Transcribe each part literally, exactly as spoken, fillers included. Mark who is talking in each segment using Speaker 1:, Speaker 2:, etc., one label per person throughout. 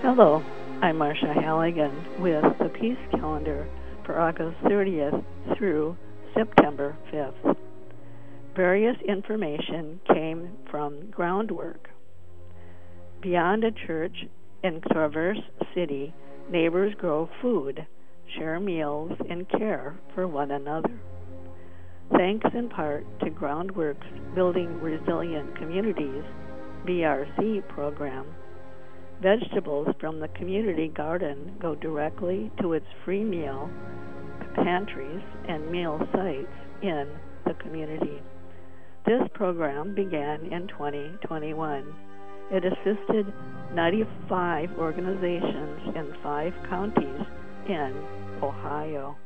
Speaker 1: Hello, I'm Marcia Halligan with the Peace Calendar for August thirtieth through September fifth. Various information came from Groundwork. Beyond a church in Traverse City, neighbors grow food, share meals, and care for one another. Thanks in part to Groundwork's Building Resilient Communities B R C program, vegetables from the community garden go directly to its free meal pantries and meal sites in the community. This program began in twenty twenty-one. It assisted ninety-five organizations in five counties in Ohio.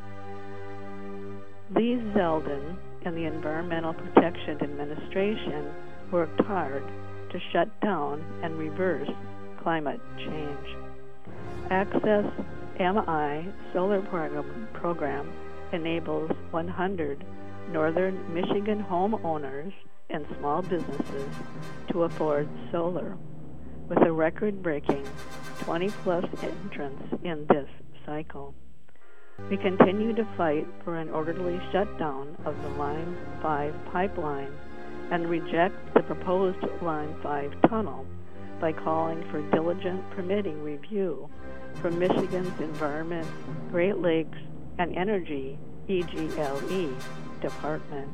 Speaker 1: Lee Zeldin and the Environmental Protection Administration worked hard to shut down and reverse climate change. Access M I Solar Program, program enables one hundred northern Michigan homeowners and small businesses to afford solar, with a record-breaking twenty plus entrants in this cycle. We continue to fight for an orderly shutdown of the Line five pipeline and reject the proposed Line five tunnel by calling for diligent permitting review from Michigan's Environment, Great Lakes, and Energy E G L E department.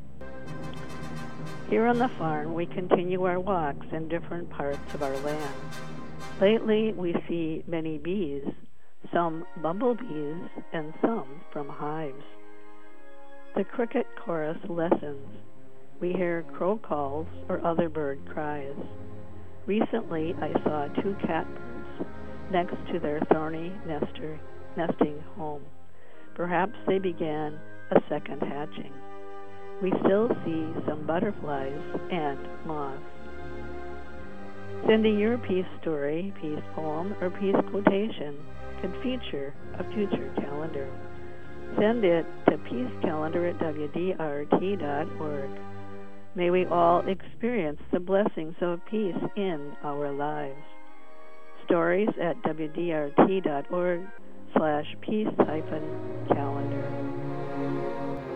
Speaker 1: Here on the farm, we continue our walks in different parts of our land. Lately, we see many bees, some bumblebees, and some from hives. The cricket chorus lessens. We hear crow calls or other bird cries. Recently, I saw two catbirds next to their thorny nester, nesting home. Perhaps they began a second hatching. We still see some butterflies and moths. Sending your peace story, peace poem, or peace quotation could feature a future calendar. Send it to peacecalendar at w d r t dot org. May we all experience the blessings of peace in our lives. Stories at w d r t dot org slash peace hyphen calendar.